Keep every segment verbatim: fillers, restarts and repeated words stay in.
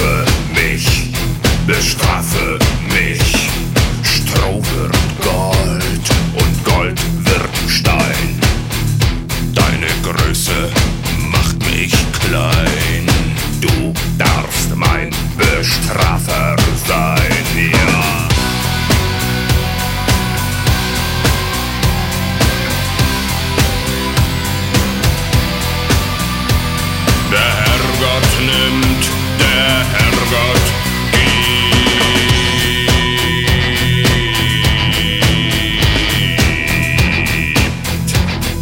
Bestrafe mich, bestrafe mich. Stroh wird Gold und Gold wird Stein. Deine Größe macht mich klein. Du darfst mein Bestrafer sein, ja. Der Herrgott nimmt, der Herrgott gibt.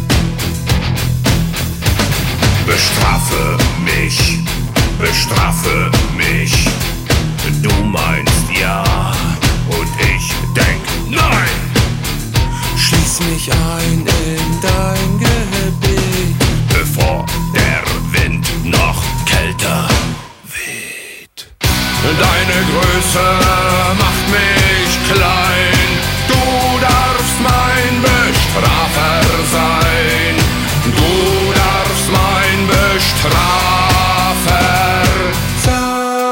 Bestrafe mich, bestrafe mich. Du meinst ja und ich denk nein. Schließ mich ein in dein Gebiet, Bevor der Wind noch kälter weht. Deine Größe macht mich klein. Du darfst mein Bestrafer sein. Du darfst mein Bestrafer sein.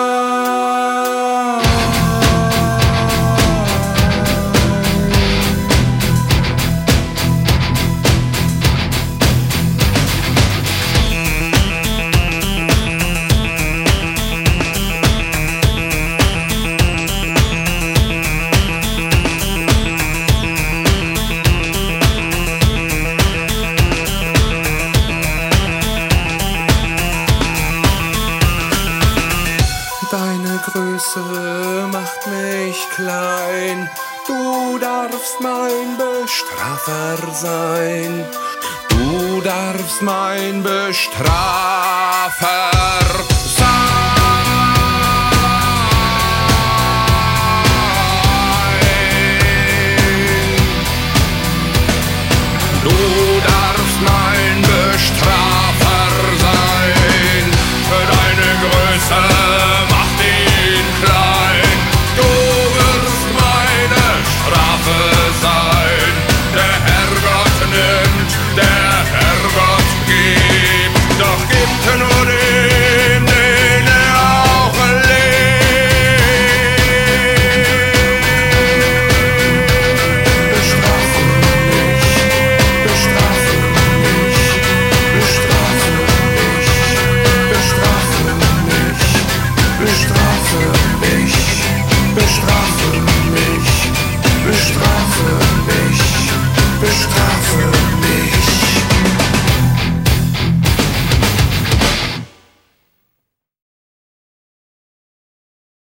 deine Größe macht mich klein. Du darfst mein Bestrafer sein. Du darfst mein Bestrafer